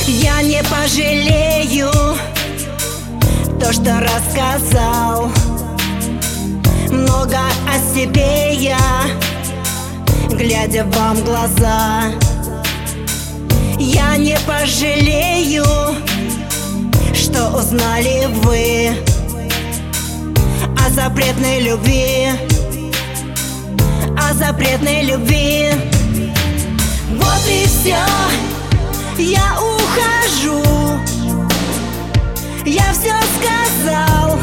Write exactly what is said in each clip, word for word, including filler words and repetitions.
Я не пожалею то, что рассказал. Много о себе я, глядя вам в глаза. Я не пожалею, что узнали вы о запретной любви, о запретной любви. Вот и все, я ухожу. Я все сказал,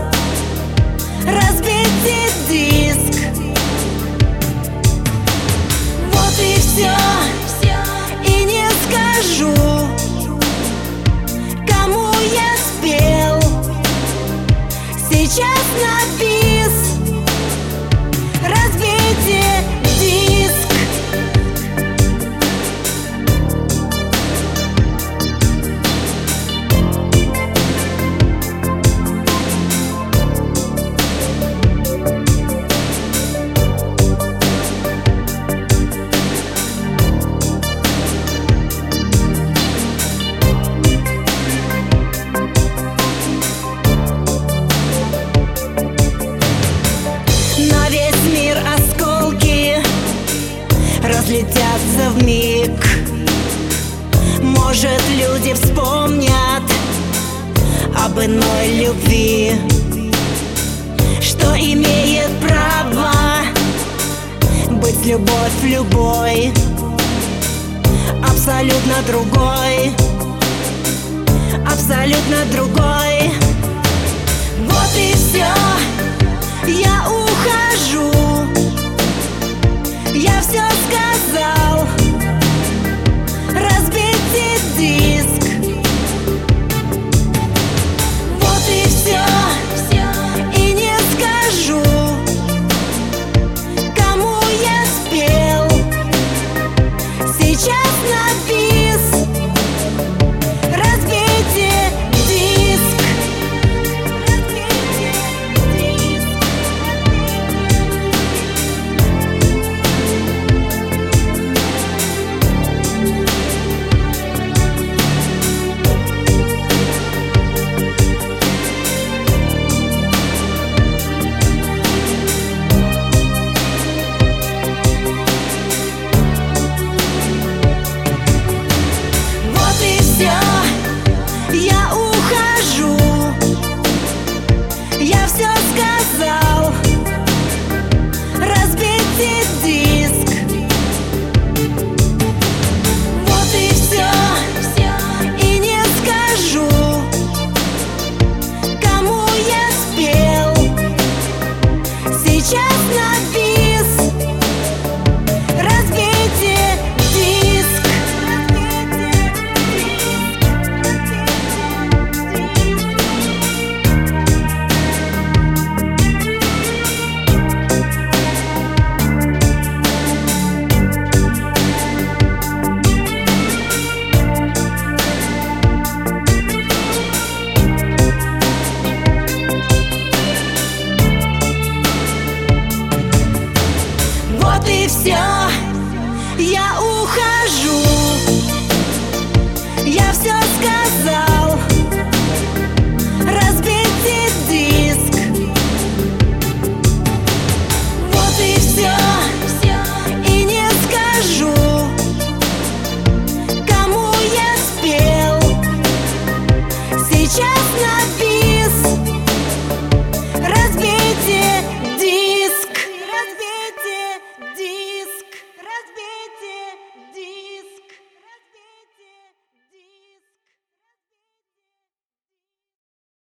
разбейте диск. Вот и все, и не скажу, кому я спел сейчас на бис. Разбейте диск. На весь мир осколки разлетятся вмиг. Может, люди вспомнят об иной любви, что имеет право быть любовь любой, абсолютно другой, абсолютно другой. Вот и все, я ухожу. Я все скажу.